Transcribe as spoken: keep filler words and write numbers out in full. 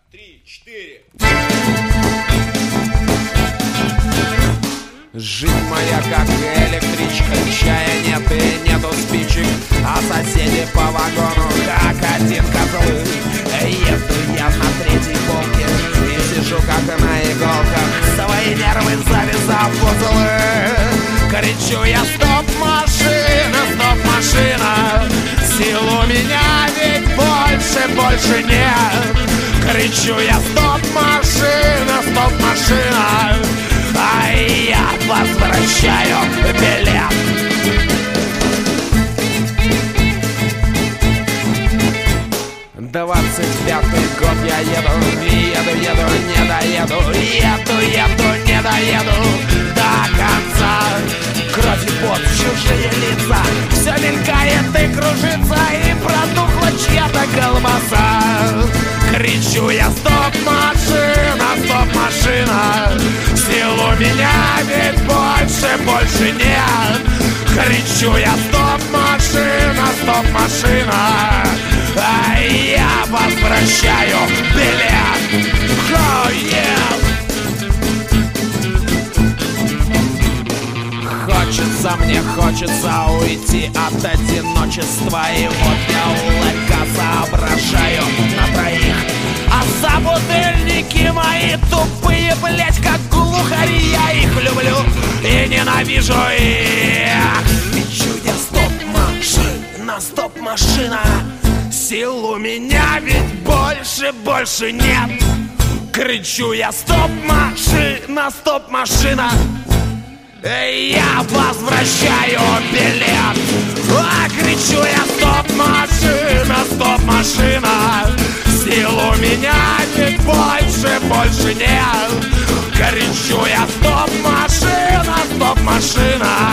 три, четыре. Жизнь моя как электричка, чая нет и нету спичек, а соседи по вагону как один козлы. Еду я на третьей полке и сижу как на иголках, свои нервы завязав в узлы. Кричу я: стоп, машина, стоп, машина, сил у меня ведь больше, больше нет. Кричу я: стоп, машина, стоп, машина, а я возвращаю билет. Двадцать пятый год я еду, еду, еду, не доеду, еду, еду, не доеду до конца. Кровь и пот, чужие лица, все мелькает и кружится, и протухла чья-то колбаса. Кричу я: стоп, машина, стоп, машина, сил у меня ведь больше, больше нет. Кричу я: стоп, машина, стоп, машина, а я возвращаю билет. Oh, yeah. Хочется, мне хочется уйти от одиночества, и вот я улыбка соображаю на троих. А собутыльники мои тупые, блять, как глухари, я их люблю и ненавижу их. Кричу я: стоп, машина, стоп, машина, сил у меня ведь больше, больше нет. Кричу я: стоп, машина, стоп, машина, я возвращаю билет. А кричу я: стоп, машина, стоп, машина, сил у меня ведь больше, больше нет. Кричу я: стоп, машина, стоп, машина,